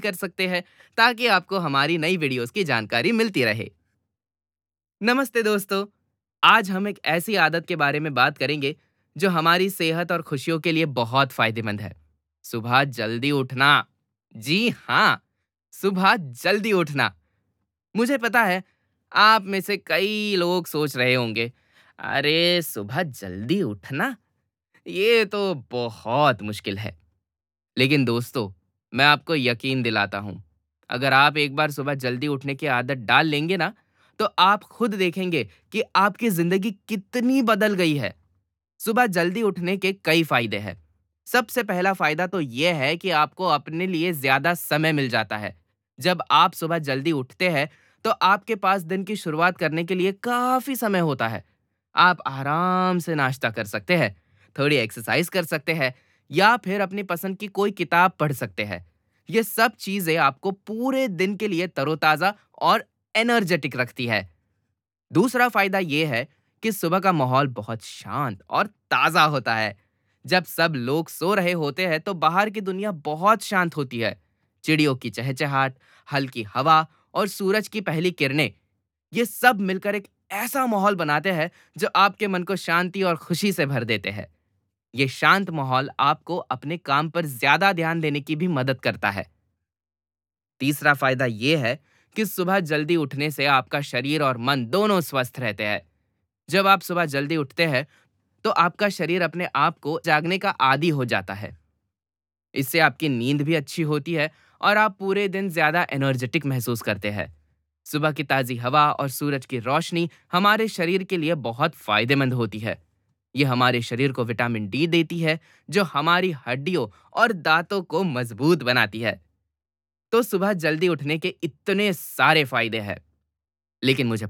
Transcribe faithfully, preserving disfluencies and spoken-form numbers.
कर सकते हैं ताकि आपको हमारी नई वीडियोस की जानकारी मिलती रहे। नमस्ते दोस्तों, आज हम एक ऐसी आदत के बारे में बात करेंगे जो हमारी सेहत और खुशियों के लिए बहुत फायदेमंद है। सुबह जल्दी उठना। जी हाँ, सुबह जल्दी उठना। मुझे पता है, आप में से कई लोग सोच रहे होंगे, अरे सुबह जल्दी उठना, ये तो बहुत मुश्किल है। लेकिन दोस्तों, मैं आपको यकीन दिलाता हूँ, अगर आप एक बार सुबह जल्दी उठने की आदत डाल लेंगे ना, तो आप खुद देखेंगे कि आपकी ज़िंदगी कितनी बदल गई है। सुबह जल्दी उठने के कई फ़ायदे हैं। सबसे पहला फ़ायदा तो ये है कि आपको अपने लिए ज़्यादा समय मिल जाता है। जब आप सुबह जल्दी उठते हैं, तो आपके पास दिन की शुरुआत करने के लिए काफ़ी समय होता है। आप आराम से नाश्ता कर सकते हैं, थोड़ी एक्सरसाइज कर सकते हैं या फिर अपनी पसंद की कोई किताब पढ़ सकते हैं। ये सब चीज़ें आपको पूरे दिन के लिए तरोताज़ा और एनर्जेटिक रखती है। दूसरा फायदा ये है कि सुबह का माहौल बहुत शांत और ताज़ा होता है। जब सब लोग सो रहे होते हैं तो बाहर की दुनिया बहुत शांत होती है। चिड़ियों की चहचहाट, हल्की हवा और सूरज की पहली किरणें, ये सब मिलकर एक ऐसा माहौल बनाते हैं जो आपके मन को शांति और खुशी से भर देते हैं। ये शांत माहौल आपको अपने काम पर ज्यादा ध्यान देने की भी मदद करता है। तीसरा फायदा ये है कि सुबह जल्दी उठने से आपका शरीर और मन दोनों स्वस्थ रहते हैं। जब आप सुबह जल्दी उठते हैं, तो आपका शरीर अपने आप को जागने का आदी हो जाता है। इससे आपकी नींद भी अच्छी होती है और आप पूरे दिन ज्यादा एनर्जेटिक महसूस करते हैं। सुबह की ताज़ी हवा और सूरज की रोशनी हमारे शरीर के लिए बहुत फायदेमंद होती है। ये हमारे शरीर को विटामिन डी देती है, जो हमारी हड्डियों और दांतों को मजबूत बनाती है। तो सुबह जल्दी उठने के इतने सारे फायदे हैं, लेकिन मुझे